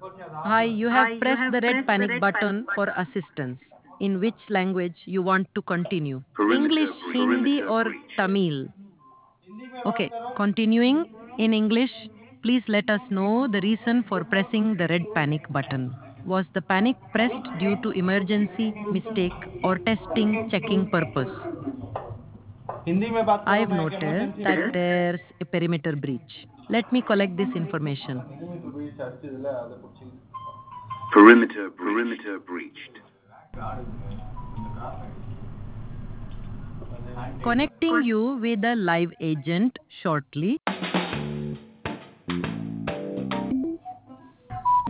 Hi, you have pressed the red panic button for assistance. In which language you want to continue? English, Hindi, or Tamil? Okay, continuing in English, please let us know the reason for pressing the red panic button. Was the panic pressed due to emergency, mistake, or testing, checking purpose? Hindi में बात करो I've मैं एक noted emergency that है there's a perimeter breach. Let me collect this information. Perimeter breached. Connecting you with a live agent shortly.